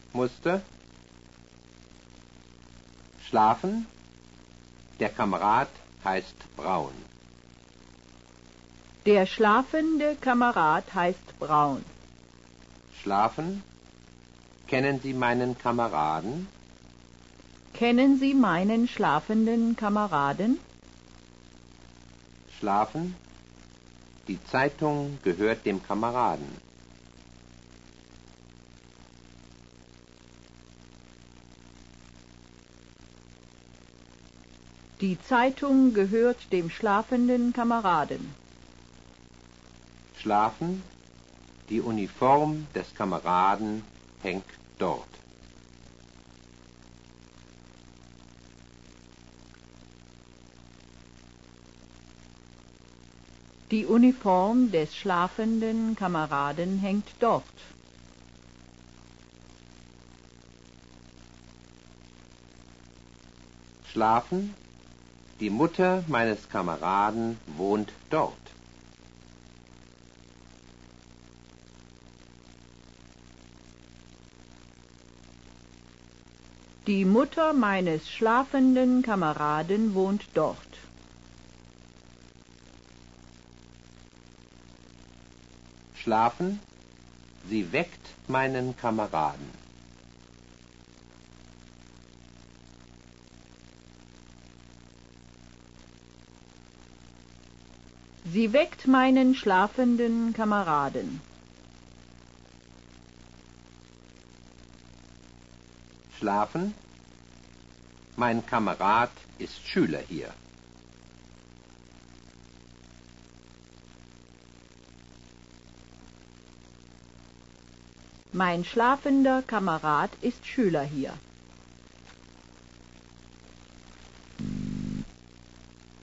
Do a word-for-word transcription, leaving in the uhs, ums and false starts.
musste. Schlafen. Der Kamerad heißt Braun. Der schlafende Kamerad heißt Braun. Schlafen. Kennen Sie meinen Kameraden? Kennen Sie meinen schlafenden Kameraden? Schlafen. Die Zeitung gehört dem Kameraden. Die Zeitung gehört dem schlafenden Kameraden. Schlafen. Die Uniform des Kameraden hängt dort. Die Uniform des schlafenden Kameraden hängt dort. Schlafen. Die Mutter meines Kameraden wohnt dort. Die Mutter meines schlafenden Kameraden wohnt dort. Schlafen. Sie weckt meinen Kameraden. Sie weckt meinen schlafenden Kameraden. Schlafen. Mein Kamerad ist Schüler hier. Mein schlafender Kamerad ist Schüler hier.